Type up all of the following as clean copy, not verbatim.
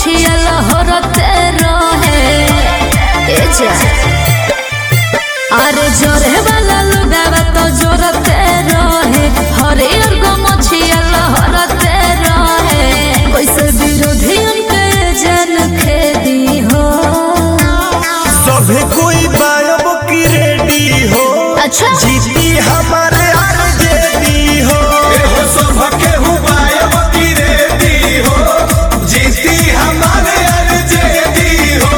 मछिया लहरते रहे अरे जोरे वाला लुगावा तो जोरते रहे हरियर गो मछिया लहरते रहे कैसे विरोधी उनके जन खेदी हो सभे कोई बायब की रेडी हो अच्छा जीती हमारे आरजेडी हो सबके बायब की रेडी हो जीती हमारे आरजेडी हो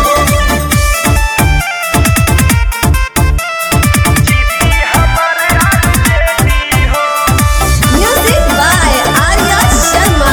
म्यूजिक बाय आर्या शर्मा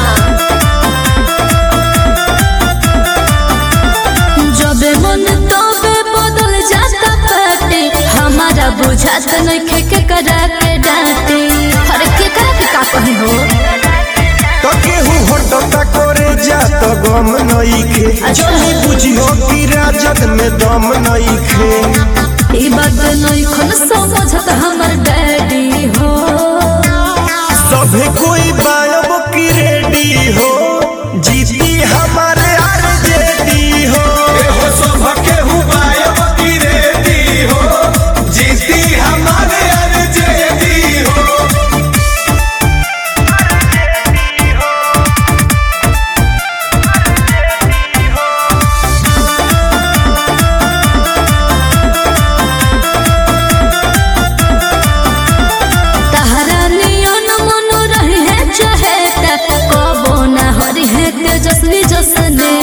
जब मन तबे बदल जाता पार्टी हमारा बुझात नइखे के करा के डांटी अरे के करा के का कही हो तो केहू हटता करे जात गम नइखे जल्दी बुझियो कि राजद में दम नइखे ई बात नइखन समझत हमर डैडी हो सभे कोई बायब की रेडी हो जीती हमारे आरजेडी हो सबके बायब की रेडी हो जीती हमारे आरजेडी हो तहरा नियन मन रहे है चहेता कबो ना हरि है तेजस्वी जसने